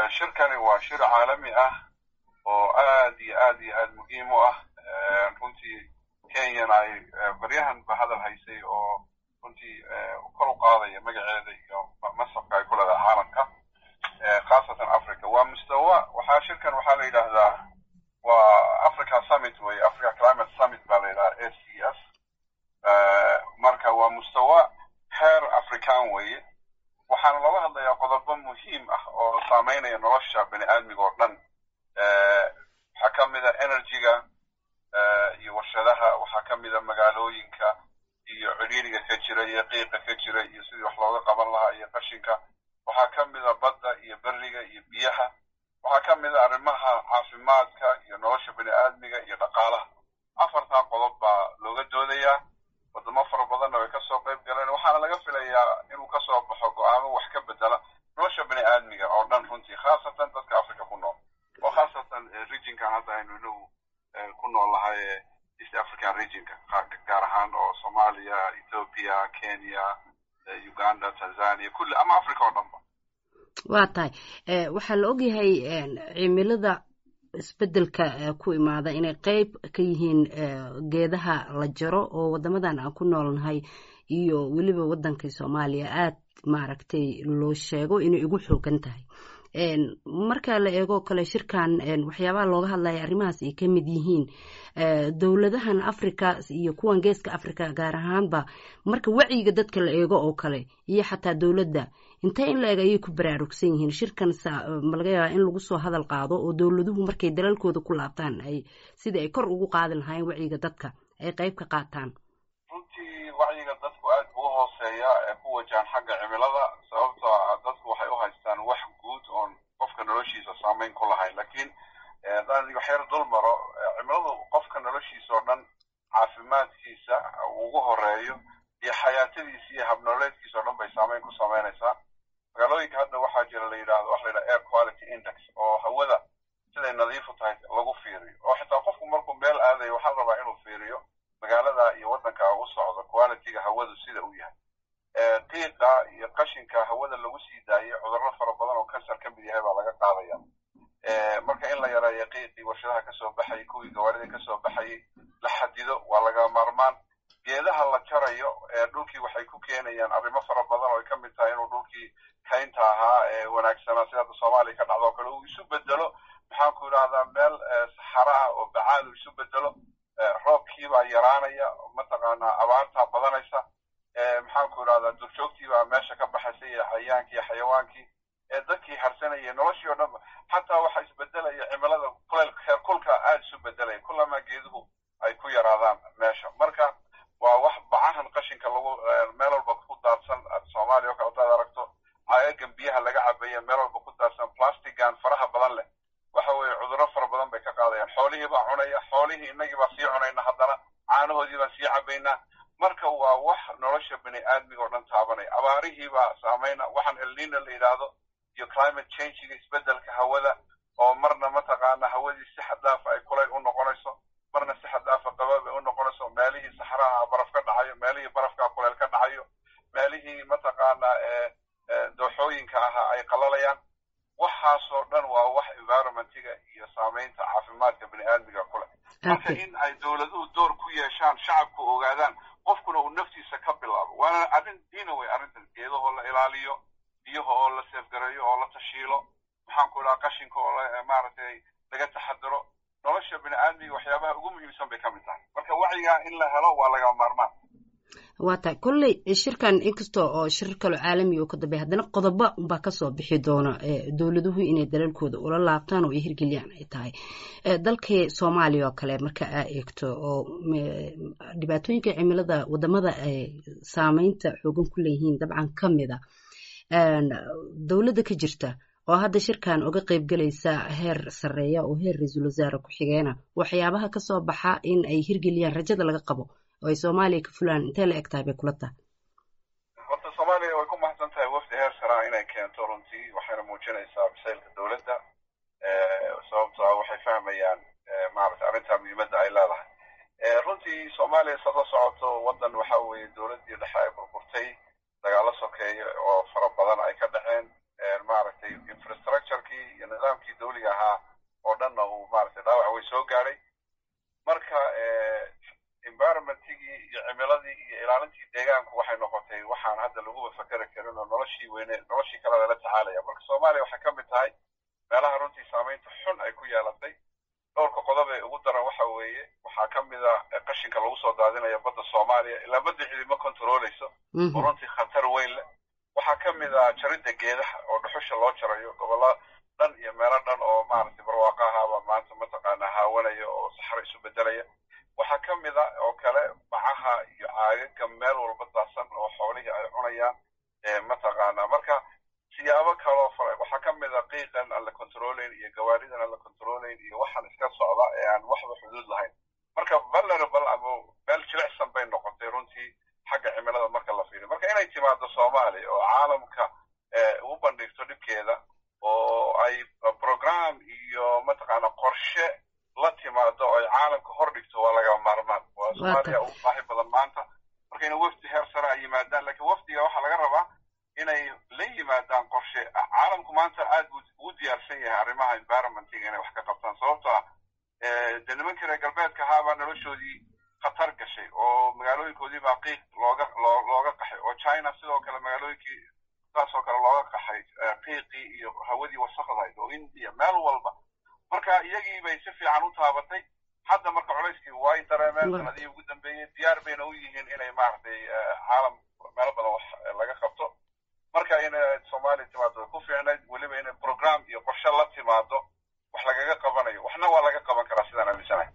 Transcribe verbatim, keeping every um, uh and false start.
shirkani waa shir caalami ah oo aad iyo aad iyo aad muhiim u ah runtii Kenya ay baryahan ba hadal haysay oo runtii kor u qaadaya magaceeda iyo masabka ay ku leedahay caalamka khaasatan Africa waa mustawa waxa shirkan waxa la yiraahdaa waa Africa Summit way Africa Climate Summit baa la yiraahdaa A C S marka waa mustawa heer African way waxaan laga hadlayaa qodobo muhiim ah oo saameynaya nolosha bini'aadmiga oo dhan waxa ka mid ah energy-ga iyo warshadaha waxa ka mid ah magaalooyinka iyo ciriiriga ka jira iyo qiiqa ka jira iyo sidii wax looga qaban lahaa iyo qashinka waxa ka mid ah badda iyo bariga iyo biyaha waxa ka mid ah arrimaha caafimaadka iyo nolosha bini'aadmiga iyo dhaqaalaha afarta qodob baa looga doodayaa wadamo fara badan oo ka soo qayb galeen waxaana laga filayaa inuu ka soo baxo go'aamo wax ka bedela nolosha bini'aadmiga oo dhan runtii khaasatan dadka Afrika ku nool oo khaasatan regionkan hadda aynu ku noolahay East African regionka gaar ahaan oo Soomaaliya, Ethiopia, Kenya, Uganda, Tanzania kulli ama Afrika oo dhanba waa tahay waxa la og yahay cimilada isbedelka ku imaada inay qayb ka yihiin geedaha la jaro oo wadamadan aan ku noolnahay iyo waliba wadanka Soomaaliya aad maaragtay loo sheego inay ugu xoogan tahay een marka la eego kale shirkan waxyaabaha looga hadlayo arrimahaas ay ka mid yihiin dawladahan Afrika iyo kuwan geeska Afrika gaar ahaanba marka wacyiga dadka la eego oo kale iyo xataa dawladda inta in la eego ay ku baraarugsan yihiin shirkan ma laga yaabaa in lagu soo hadal qaado oo dawladuhu markay dalalkooda ku laabtaan ay sidii ay kor ugu qaadi lahaayeen wacyiga dadka ay qayb ka qaataan runtii wacyiga dadku aad buu hooseeya ee ku wajahan xagga cimilada sababtoo ah dadku waxay u haystaan wax guud oo qofka noloshiisa saameyn ku lahayn laakiin hadaan wax yar dul maro cimiladu qofka noloshiisa oo dhan caafimaadkiisa ugu horeeyo iyo xayaatadiisa iyo habnololeedkiisa oo dhan bay saameyn ku sameynaysaa magaalooyinka hadda waxaa jira la yiraahdo wax la yiraahdo air quality index oo hawada siday nadiif u tahay lagu fiiriyo oo xitaa qofku markuu meel aadayo waxaa la rabaa inuu fiiriyo magaalada iyo wadanka uu socdo quality-ga hawadu sida uu yahay ee qiiqa iyo qashinka hawada lagu sii daayo cudurro fara badan oo kansar ka mid yahay baa laga qaadaya ee marka in la yareeyo qiiqii warshadaha ka soo baxay kuwii gawaarida ka soo baxay la xadido waa laga maarmaan geedaha la jarayo ee dhulkii waxay ku keenayaan arrimo fara badan oo ay ka mid tahay inuu dhulkii kaynta ahaa ee wanaagsanaa sida Soomaaliya ka dhacdo kale uu isu bedelo maxaan ku yiraahdaa meel saxara ah oo bacaad uu isu bedelo roobkii baa yaraanaya mataqaanaa abaarta badanaysa ee maxaan ku yiraahdaa durjoogtii baa meesha ka baxaysay xayawaankii iyo xayawaankii ee dadkii harsanayay noloshii oo dhan xataa waxa isbedelaya cimilada kuleylka heer kulka aad isu bedelay kullama geeduhu ay ku yaraadaan meesha marka waa wax bacahan qashinka lagu meel walba ku daadsan Soomaaliya oo kale aragto ayagan biyaha laga cabayo meel walba ku daadsan plastigan faraha badan leh waxa weeye cudurro fara badan bay ka qaadayaan xoolihii baa cunaya xoolihii inagii baa sii cunayna haddana caanahoodii baa sii cabaynaa marka waa wax nolosha bini'aadmiga oo dhan taabanaya abaarihii baa saameyna waxaan El Niño la yiraahdo iyo climate change-ga isbedelka hawada oo marna mataqaana hawadii si xad dhaaf ay kuleyl u noqonayso marna si xad dhaaf qabow ay u noqonayso meelihii saxaraha baraf ka dhacayo meelihii barafka kuleyl ka dhacayo meelihii mataqaana ee dooxooyinka ah ay qalalayaan waxaas oo dhan waa wax environment-iga iyo saameynta caafimaadka bini'aadmiga ku leh marka in ay dawladuhu door ku yeeshaan shacabku ogaadaan qofkuna uu naftiisa ka bilaabo waana arrin diina wey arrintan geedahoo la ilaaliyo biyaha oo la seefgareeyo oo la tashiilo maxaan ku idhaha qashinka oo maaragtay laga taxadiro nolosha bini'aadmiga waxyaabaha ugu muhiimsan bay ka mid tahay marka wacyiga in la helo waa laga maarmaan waata kulley shirkan inkastoo oo shir kale caalami oo ka dambeeya haddana qodobo baa ka soo bixi doona dawladuhu inay dalalkooda ula laabtaan oo ay hirgeliyaan ay tahay dalkii Soomaaliya oo kale marka aad eegto oo dhibaatooyinka cimilada wadamada ay saameynta xoogan ku leeyihiin dabcan ka mid ah dawladda ka jirta oo hadda shirkan uga qayb galaysa heer sareeya oo heer ra'iisul wasaare ku xigeena waxyaabaha ka soo baxa in ay hirgeliyaan rajada laga qabo oo Soomaaliya ka fulaan intee la egtahay bay kula tahay horta Soomaaliya way ku mahadsan tahay wafdi heer sare inay keento runtii waxayna muujinaysaa bisaylka dawladda ee sababtoo waxay fahmayaan maaragtay arrinta muhiimadda ay leedahay ee runtii Soomaaliya soo socoto wadan waxa weeye dawladda dhexe ay burburtay dagaalo sokeeye oo fara badan ay ka dhaceen maaragtay infrastructure-kii iyo nidaamkii dawliga ahaa oo dhanna uu maaragtay dhaawac way soo gaadhay marka environmentigii iyo cimiladii iyo ilaalintii deegaanku waxay noqotay waxaan hadda laguba fakeri karin oo noloshii weyne noloshii kale lala tacaalaya marka soomaaliya waxay ka mid tahay meelaha runtii saamaynta xun ay ku yeelatay dhowrka qodob ee ugu daran waxa weeye waxaa ka mid ah qashinka lagu soo daadinaya badda soomaaliya ilaa badda cidima kontrooleyso oo runtii khatar weyn leh waxaa ka mid ah jaridda geedaha oo dhuxusha loo jarayo gobollo dhan iyo meelo dhan oo maaragtay barwaaqo ahaaba maanta mataqaana haawanaya oo saxaro isu bedelaya waxaa ka mid ah oo kale bacaha iyo caagaga meel walba daadsan oo xoolihii ay cunayaan mataqaana marka siyaabo kaloo fara waxaa ka mid ah qiiqan aan la controlayn iyo gawaaridan aan la controlayn iyo waxaan iska socda ee aan waxba xuduud lahayn marka vulnerable ama meel jilicsan bay noqotay runtii xagga cimilada marka la fiiriyo marka inay timaado soomaaliya oo caalamka u bandhigto dhibkeeda oo ay program iyo mataqaana qorshe la timaado oo ay caalamka hor dhigto waa laga maarmaan waa soomaaliya ugu baahi badan maanta marka inay wafdi heer sare ay yimaadaan laakiin wafdiga waxaa laga rabaa inay la yimaadaan qorshe caalamku maanta aad buu ugu diyaarsan yahay arrimaha environmentiga inay wax ka qabtaan sababto ah dee nimankii reer galbeedka ahaabaa noloshoodii khatar gashay oo magaalooyinkoodii baa qiiq looga looga qaxay oo china sidoo kale magaalooyinkii saasoo kale looga qaxay qiiqii iyo hawadii wasaqdahayd oo india meel walba marka iyagii bay si fiican u taabatay hadda marka culayskii way dareemeen sanadihii ugu dambeeyey diyaar bayna u yihiin inay maaragtay caalam meelo badan wax laga qabto marka in soomaaliya timaado ku fiicnayd weliba inay program iyo qorshe la timaado wax lagaga qabanayo waxna waa laga qaban karaa sidaan aaminsanahay